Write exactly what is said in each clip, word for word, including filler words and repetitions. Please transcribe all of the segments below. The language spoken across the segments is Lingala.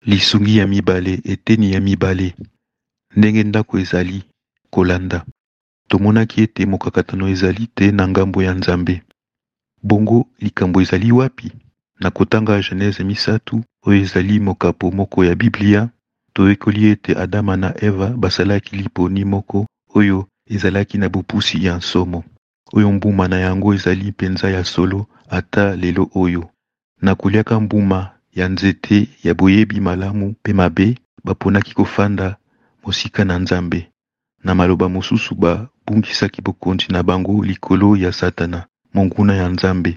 Lisungi ya mibale eteni ya mibale. Ndenge ndako ezali kolanda. Tomonaki ete mokakatano ezali te na ngambo ya Nzambe. Bongo likambo ezali wapi? Na kotanga Genèse misatu oyo ezali mokapo moko ya Biblia, toyekoli ete Adama na Eva basalaki liponi moko oyo ezalaki na bopusi ya nsomo. Oyo mbuma na yango ezali penza ya solo ata lelo oyo. Na koliaka mbuma ya nzete ya boyebi malamu pe mabe, baponaki kofanda mosika na Nzambe. Na maloba mosusu ba bungisaki bokonzi na bango likolo ya Satana, monguna ya Nzambe,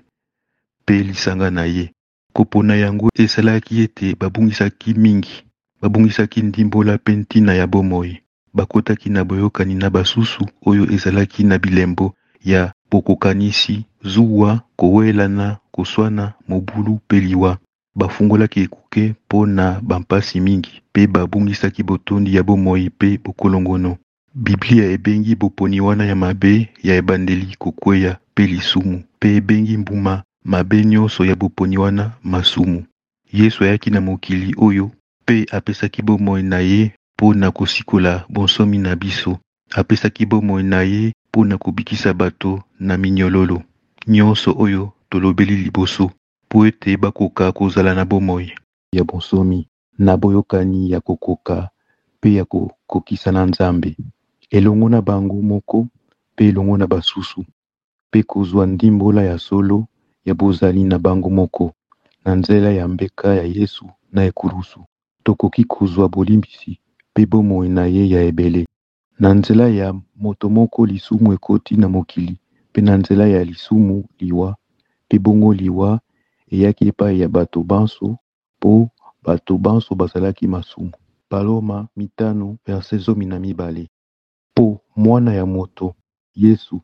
pe lisanga na ye. Kopona yango esalaki ete babungisaki mingi, babungisaki ndimbola pe ntina ya bomoi. Bakotaki na boyokani na basusu oyo ezalaki na bilembo ya bokokanisi, zuwa, kowelana, koswana, mobulu pe liwa. Bafungolaki ekuke po na bampasi mingi, pe babungisaki botondi ya bomoi pe bokolongono. Biblia ebengi boponi wana ya mabe ya ebandeli kokweya pe lisumu, pe ebengi mbuma mabe nyonso ya boponi wana masumu. Yesu ayaki na mokili oyo pe apesaki bomoi na ye po na kosikola bonsomi na biso. Apesaki bomoi na ye po na kobikisa bato na minyololo nyonso oyo tolobeli liboso, po ete bakoka kozala na bomoi ya bonsomi, na boyokani ya kokoka pe ya kokokisa na Nzambe, elongo na bango moko pe elongo na basusu, pe kozwa ndimbola ya solo ya bozali na bango moko. Na nzela ya mbeka ya Yesu na ekulusu, tokoki kozwa bolimbisi pe bomoi na ye ya ebele. Na nzela ya moto moko lisumu ekoti na mokili, pe na nzela ya lisumu liwa, pe bongo liwa eyaki epai ya bato banso, po bato banso basalaki masumu. Paloma mitano verse zomi na mibale. Po mwana ya moto Yesu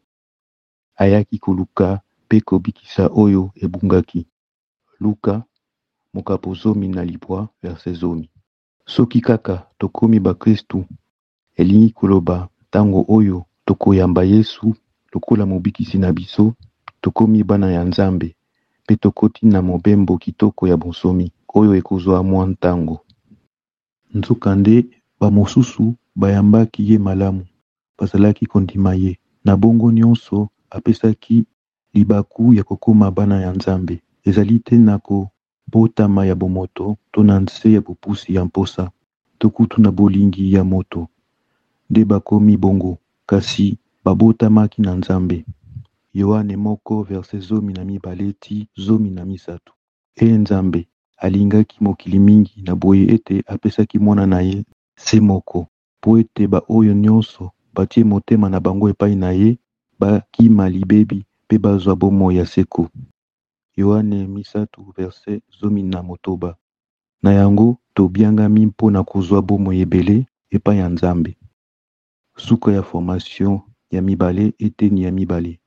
ayaki koluka pe kobikisa oyo ebungaki. Luka mokapo zomi na libwa verse zomi. Soki kaka tokomi bakristu, elingi koloba tango oyo tokoyamba Yesu lokola mobikisi na biso, tokomi bana ya Nzambe, pe tokoti na mobembo kitoko ya bonsomi oyo ekozwa mwa ntango. Nzokande bamosusu bayambaki ye malamu, bazalaki kondima ye. Na bongo nyonso apesaki libaku ya kokoma bana ya Nzambe. Ezali te na kobotama ya bomoto to na nse ya bopusi ya mposa, tokutu na bolingi ya moto nde bakomi bongo, kasi babotamaki na Nzambe. Yohane moko verse zomi na mibale ti zomi na misato. E Nzambe alingaki mokili mingi na boye ete apesaki mwana na ye se moko, po ete ba oyo nyonso batie motema na bango epai na ye bakima libebi pe bazwa bomoi ya seko. Yohane misato verse zomi na motoba. Na yango tobiangami mpo na kozwa bomoi ebele epai ya Nzambe. Suka ya formation ya mibale eteni ya mibale.